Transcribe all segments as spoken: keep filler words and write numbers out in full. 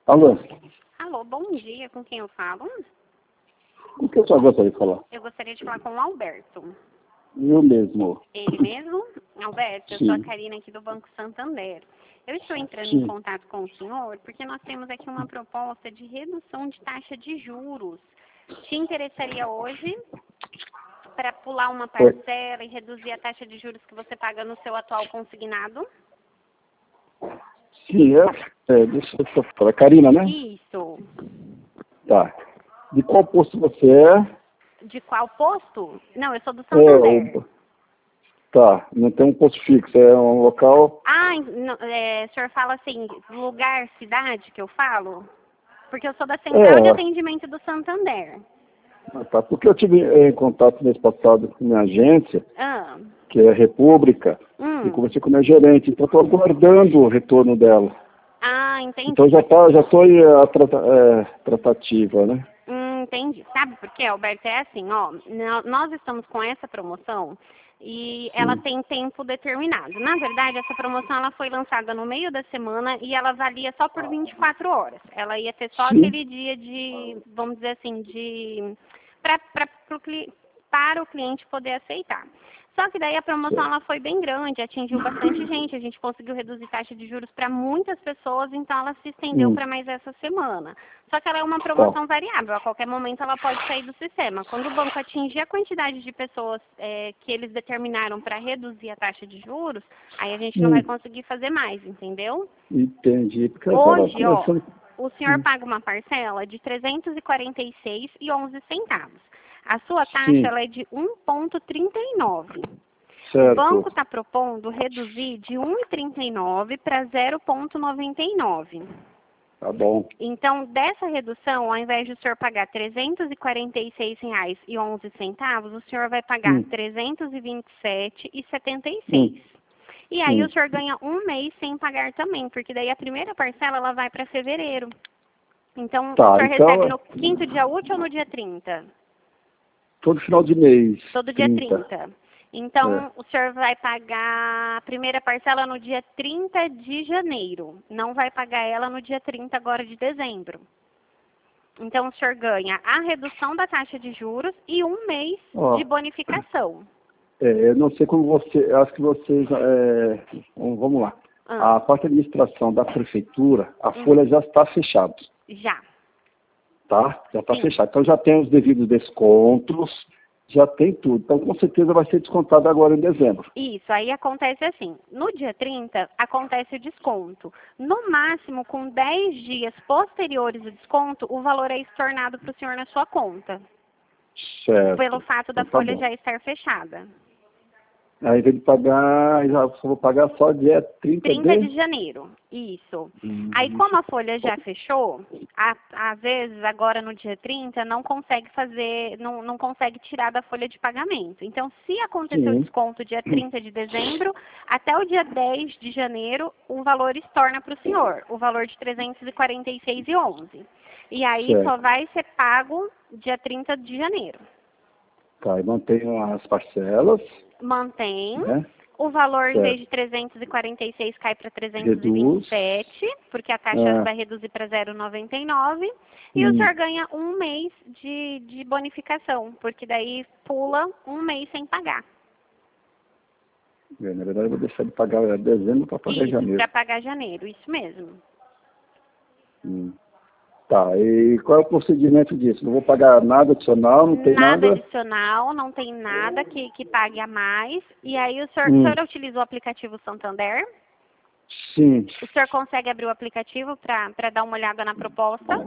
Alô? Alô, bom dia, com quem eu falo? Com que eu só gostaria de falar? Eu gostaria de falar com o Alberto. Eu mesmo. Ele mesmo? Alberto, eu Sim. sou a Karina aqui do Banco Santander. Eu estou entrando Sim. em contato com o senhor porque nós temos aqui uma proposta de redução de taxa de juros. Te interessaria hoje para pular uma parcela e reduzir a taxa de juros que você paga no seu atual consignado? Sim, é. é deixa eu só falar. Karina, né? Isso. Tá. De qual posto você é? De qual posto? Não, eu sou do É, Santander. o... Tá. Não tem um posto fixo, é um local. Ah, não, é, o senhor fala assim, lugar, cidade que eu falo? Porque eu sou da Central de É, Atendimento do Santander. tá. Porque eu tive eh, em contato mês passado com minha agência, Ah, que é a República, e hum. conversei com a minha gerente, então estou aguardando o retorno dela. Ah, entendi. Então já tá, já estou em a trata, é, tratativa, né? Hum, entendi. Sabe por quê, Alberto? É assim, ó, nó- nós estamos com essa promoção e ela Sim. tem tempo determinado. Na verdade, essa promoção ela foi lançada no meio da semana e ela valia só por vinte e quatro horas. Ela ia ter só Sim. aquele dia de, vamos dizer assim, de pra, pra, pro cli- para o cliente poder aceitar. Só que daí a promoção ela foi bem grande, atingiu bastante gente, a gente conseguiu reduzir taxa de juros para muitas pessoas, então ela se estendeu Hum. para mais essa semana. Só que ela é uma Tá. promoção variável, a qualquer momento ela pode sair do sistema. Quando o banco atingir a quantidade de pessoas é, que eles determinaram para reduzir a taxa de juros, aí a gente não vai Hum. conseguir fazer mais, entendeu? Entendi. Porque eu estava Hoje, ó, conversando. o senhor Hum. paga uma parcela de trezentos e quarenta e seis reais e onze centavos. A sua taxa Sim. ela é de um vírgula trinta e nove. O Certo. banco está propondo reduzir de um vírgula trinta e nove para zero vírgula noventa e nove. Tá bom. Então, dessa redução, ao invés de o senhor pagar trezentos e quarenta e seis reais e onze centavos, o senhor vai pagar Hum. trezentos e vinte e sete reais e setenta e seis. Hum. E aí Hum. o senhor ganha um mês sem pagar também, porque daí a primeira parcela ela vai para fevereiro. Então, o Tá, senhor então recebe no quinto dia útil ou no dia trinta? todo final de mês. Todo dia trinta. trinta. Então, É. o senhor vai pagar a primeira parcela no dia trinta de janeiro. Não vai pagar ela no dia trinta agora de dezembro. Então, o senhor ganha a redução da taxa de juros e um mês Ó, de bonificação. é, eu não sei como você. Acho que vocês. É, bom, vamos lá. Ah, A parte de administração da prefeitura, a Hum. folha já está fechada. já. Tá? Já está Sim. fechada. Então já tem os devidos descontos, já tem tudo. Então com certeza vai ser descontado agora em dezembro. Isso, aí acontece assim, no dia trinta acontece o desconto. No máximo, com dez dias posteriores ao desconto, o valor é estornado para o senhor na sua conta, Certo. pelo fato da Então tá folha bom. já estar fechada. Aí, em vez de pagar, já só vou pagar só dia trinta trinta de de... janeiro, isso. Hum, Aí, como a folha já fechou, a- às vezes, agora no dia trinta, não consegue fazer, não, não consegue tirar da folha de pagamento. Então, se acontecer o Sim. desconto dia trinta de dezembro, até o dia dez de janeiro, o valor estorna para o senhor, o valor de trezentos e quarenta e seis reais e onze. E aí, só Certo. vai ser pago dia trinta de janeiro. Tá, e mantenho as parcelas, Mantém. né? O valor, em vez Certo. de trezentos e quarenta e seis, cai para trezentos e vinte Reduz. e sete, porque a taxa Ah, vai reduzir para zero vírgula noventa e nove. E o hum, senhor ganha um mês de, de bonificação, porque daí pula um mês sem pagar. é, na verdade, eu vou deixar de pagar em dezembro para pagar em Isso, janeiro. para pagar janeiro, isso mesmo. Hum. Tá, e qual é o procedimento disso? Não vou pagar nada adicional, não tem Nada nada? adicional, não tem nada que, que pague a mais. E aí o senhor, o Hum, senhor utiliza o aplicativo Santander? sim, O senhor consegue abrir o aplicativo para dar uma olhada na proposta?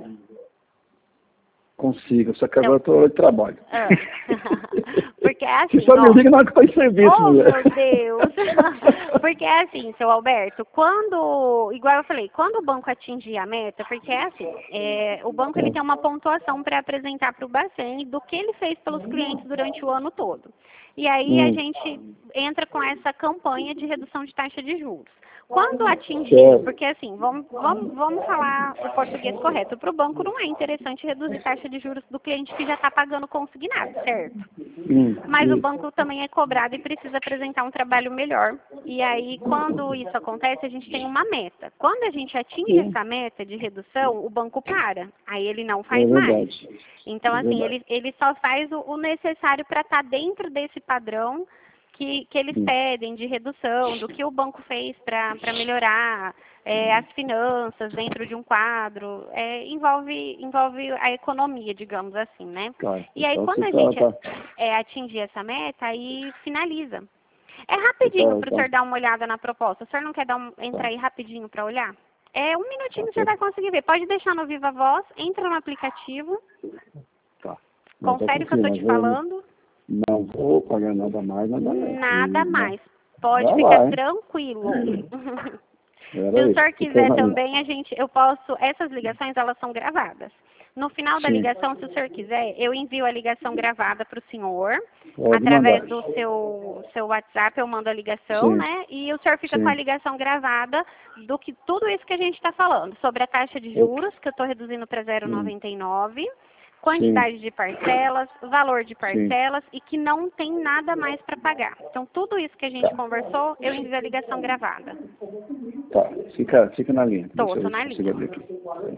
consigo, só que Então, agora eu estou em trabalho. Ah. Porque é Você assim, só me ó. liga na hora que está em serviço, Oh, mulher. meu Deus! Porque é assim, seu Alberto, quando, igual eu falei, quando o banco atingir a meta, porque é assim, é, o banco ele tem uma pontuação para apresentar para o Bacen do que ele fez pelos clientes durante o ano todo. E aí a Hum, gente entra com essa campanha de redução de taxa de juros. Quando atingir, Certo. porque assim, vamos, vamos, vamos falar o português correto. Para o banco não é interessante reduzir taxa de juros do cliente que já está pagando consignado, certo? Hum, Mas o isso. banco também é cobrado e precisa apresentar um trabalho melhor. E aí, quando isso acontece, a gente tem uma meta. Quando a gente atinge Sim. essa meta de redução, o banco para. Aí ele não É faz mais. verdade. Então, É assim, verdade. ele, ele só faz o, o necessário para estar dentro desse padrão que, que eles Hum. pedem de redução, do que o banco fez para melhorar é, as finanças dentro de um quadro. É, envolve, envolve a economia, digamos assim, né? Tá. E aí, Então quando você a tá, gente tá, é, atingir essa meta, aí finaliza. É você rapidinho tá, para o tá, senhor dar uma olhada na proposta. O senhor não quer dar um, entrar tá, aí rapidinho para olhar? É um minutinho tá, o senhor tá, vai conseguir ver. Pode deixar no Viva Voz, entra no aplicativo, tá. Não, tô confere o que eu estou conseguindo, te mas eu falando. não vou pagar nada mais, nada menos. Nada E, né? mais. Pode Vai ficar lá, hein? tranquilo. Se Era o isso. senhor Fica quiser na linha. também, a gente, eu posso, essas ligações, elas são gravadas. No final da Sim. ligação, se o senhor quiser, eu envio a ligação gravada para o senhor. Pode Através mandar. do seu, seu WhatsApp eu mando a ligação, Sim. né? E o senhor fica com a Sim. ligação gravada do que tudo isso que a gente está falando. Sobre a taxa de Eu, juros, que eu estou reduzindo para zero vírgula sim. noventa e nove. Sim. Quantidade de parcelas, valor de Sim. parcelas e que não tem nada mais para pagar. Então, tudo isso que a gente Tá. conversou, eu envio a ligação gravada. Tá. Fica, fica na linha. Tô, Deixa eu tô ver se na consigo linha. abrir aqui.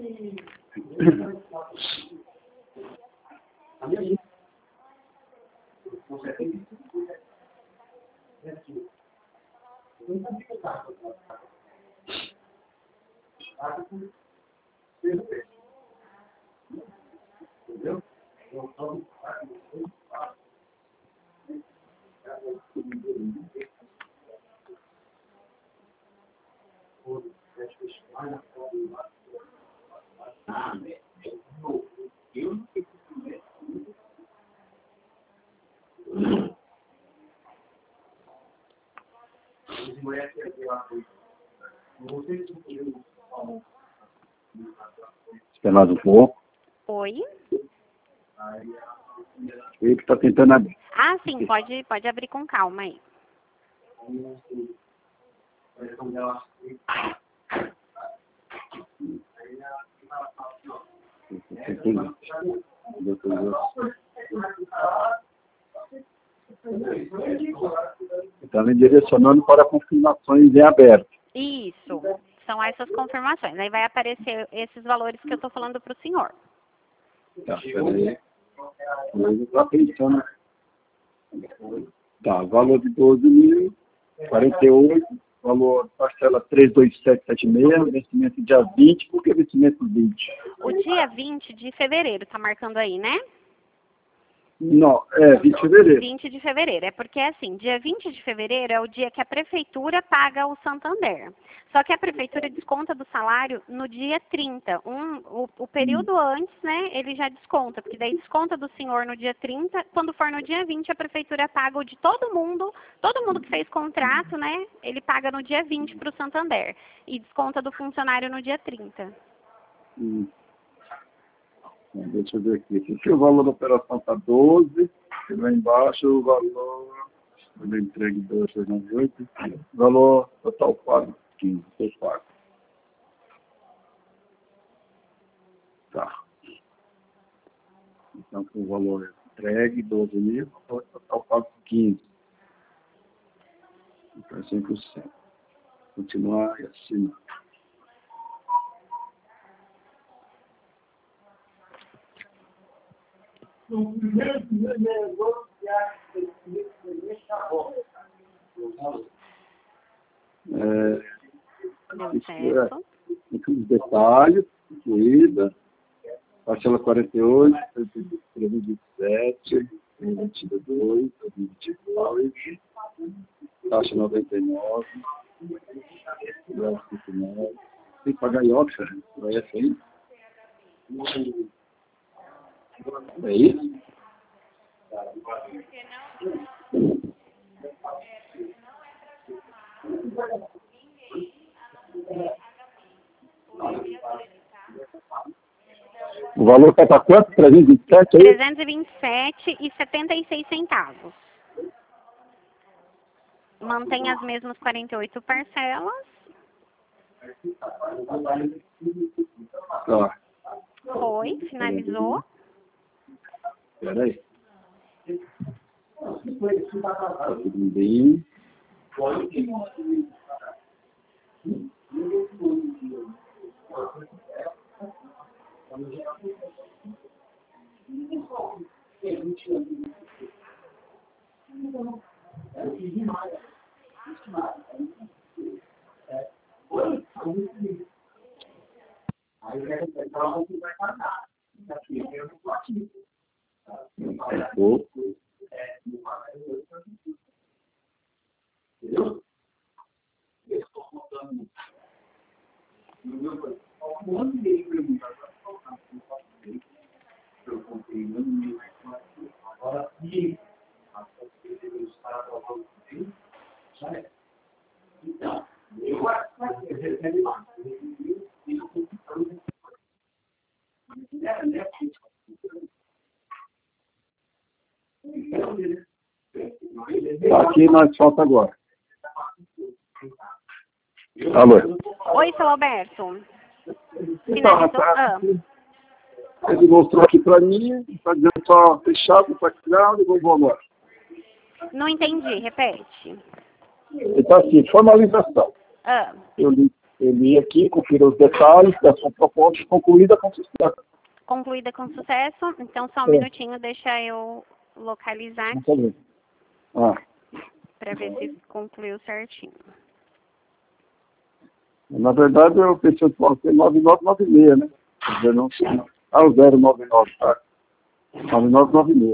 Espera mais um pouco. Oi? Ele que está tentando abrir. Ah, sim, pode, pode abrir com calma aí. Está me direcionando para confirmações em aberto. Isso, são essas confirmações. Aí vai aparecer esses valores que eu estou falando para o senhor. Tá, peraí. Eu estou pensando. Tá, valor de doze mil, quarenta e oito, valor parcela três dois sete sete seis, vencimento dia vinte, por que vencimento vinte? O dia vinte de fevereiro, tá marcando aí, né? Não, é vinte de fevereiro. vinte de fevereiro. É porque, assim, dia vinte de fevereiro é o dia que a prefeitura paga o Santander. Só que a prefeitura desconta do salário no dia trinta. Um, o, o período antes, né, ele já desconta, porque daí desconta do senhor no dia trinta. Quando for no dia vinte, a prefeitura paga o de todo mundo, todo mundo que fez contrato, né, ele paga no dia vinte para o Santander. E desconta do funcionário no dia trinta. Hum. Deixa eu ver aqui. Aqui o valor da operação está doze, e lá embaixo o valor, eu entregue dois, seis, nove, oito, valor total pago, quinze, seis, quatro. Tá. Então, o valor entregue, doze mil, valor total pago, quinze. Então, é cem por cento. Continuar e assinar. É, Deu isso certo. é, aqui os detalhes, incluída, parcela quarenta e oito, trezentos e vinte e sete, vinte e dois, vinte e dois, taxa noventa e nove, cinquenta e nove, tem que pagar em Oxford, vai essa aí? É isso? O valor está para quanto? trezentos e vinte e sete aí? trezentos e vinte e sete e setenta e seis centavos. Mantém as mesmas quarenta e oito parcelas. Tá. Foi, finalizou. Espera aí. Tá tudo bem. Ficou. Tá, aqui nós falta agora. Alô? Oi, seu Alberto. Então, Finalizou? Ah. ele mostrou aqui para mim, está dizendo só fechado, background e vamos embora. Não entendi, repete. Então, assim, formalização. Ah. Eu li, eu li aqui, confiro os detalhes da sua proposta concluída com sucesso. Concluída com sucesso. Então, só um É. minutinho, deixa eu localizar Não tá aqui, vendo. Ah, para ver se concluiu certinho. na verdade, eu pensei que pode ser nove nove nove seis, né? Quer dizer, não sei. Ah, o zero nove nove, tá? nove nove nove seis.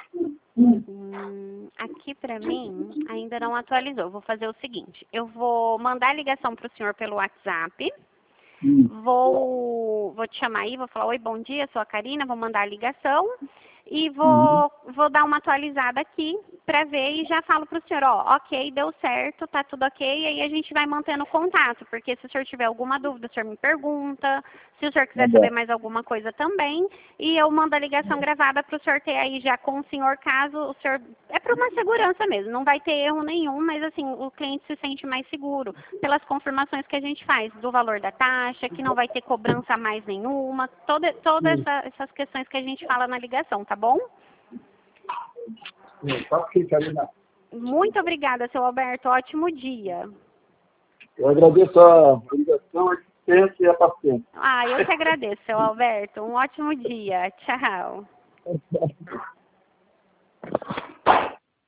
Hum, aqui para mim ainda não atualizou. Vou fazer o seguinte, eu vou mandar a ligação para o senhor pelo WhatsApp. Hum. Vou, vou te chamar aí, vou falar, oi, bom dia, sou a Karina, vou mandar a ligação e vou, Uhum. vou dar uma atualizada aqui para ver e já falo para o senhor, ó, ok, deu certo, tá tudo ok, e aí a gente vai mantendo contato, porque se o senhor tiver alguma dúvida, o senhor me pergunta, se o senhor quiser Tá bom. saber mais alguma coisa também, e eu mando a ligação gravada para o senhor ter aí já com o senhor, caso o senhor, é para uma segurança mesmo, não vai ter erro nenhum, mas assim, o cliente se sente mais seguro pelas confirmações que a gente faz, do valor da taxa, que não vai ter cobrança a mais nenhuma, toda, todas essa, essas questões que a gente fala na ligação, tá bom? Tá ok, Karina. Muito obrigada, seu Alberto. Ótimo dia. Eu agradeço a ligação, a assistência e a paciência. Ah, eu que agradeço, seu Alberto. Um ótimo dia. Tchau.